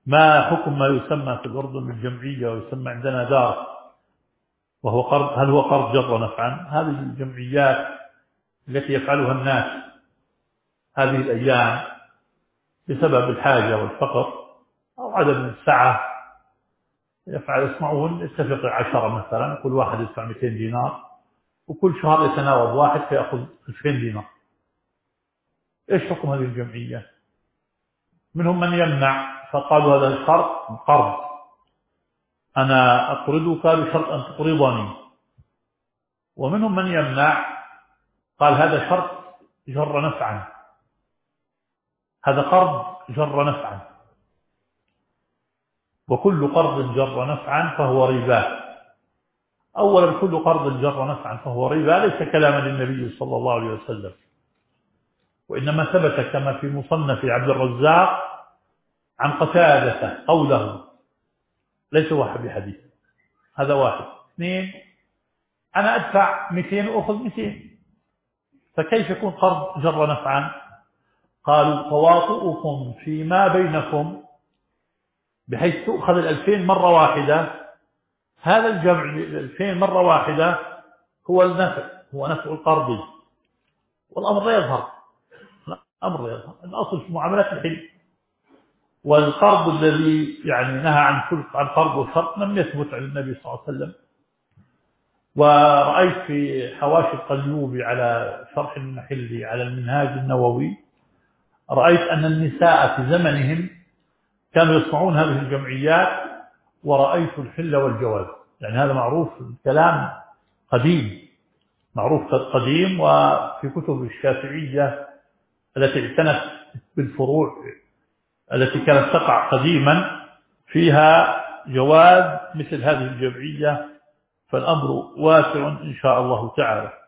ما حكم ما يسمى في الأردن بالجمعية ويسمى عندنا دار، وهو قرض؟ هل هو قرض جر نفعا؟ هذه الجمعيات التي يفعلها الناس هذه الأيام بسبب الحاجة والفقر أو عدم السعة، يسمعون يتفق 10 مثلا، كل واحد يدفع 200 دينار وكل شهر يتناوب واحد فيأخذ 2000 دينار. إيش حكم هذه الجمعية؟ منهم من يمنع، فقالوا هذا القرض أنا أقرضك بشرط أن تقرضني. ومنهم من يمنع، قال هذا شرط جر نفعا، هذا قرض جر نفعا، وكل قرض جر نفعا فهو ربا. أولا كل قرض جر نفعا فهو ربا ليس كلاما للنبي صلى الله عليه وسلم، وإنما ثبت كما في مصنف عبد الرزاق عن قتادة قوله، ليس واحد بحديث. هذا واحد. اثنين، أنا أدفع 200 وأخذ 200، فكيف يكون قرض جر نفعا؟ قالوا تواطؤكم فيما بينكم بحيث تؤخذ 2000 مرة واحدة، هذا الجمع 2000 مرة واحدة هو النفع، هو نفع القرض، والأمر لا يظهر، الأمر لا يظهر. الأصل في معاملات الحل، والقرض الذي يعني نهى عن قرض وشرط لم يثبت عن النبي صلى الله عليه وسلم. ورأيت في حواشي القليوبي على شرح المحلي على المنهاج النووي، رأيت أن النساء في زمنهم كانوا يصنعون هذه الجمعيات، ورأيت الحل والجواز. يعني هذا معروف، الكلام قديم، معروف قديم. وفي كتب الشافعية التي اعتنت بالفروع التي كانت تقع قديما فيها جواز مثل هذه الجمعية، فالأمر واسع إن شاء الله تعالى.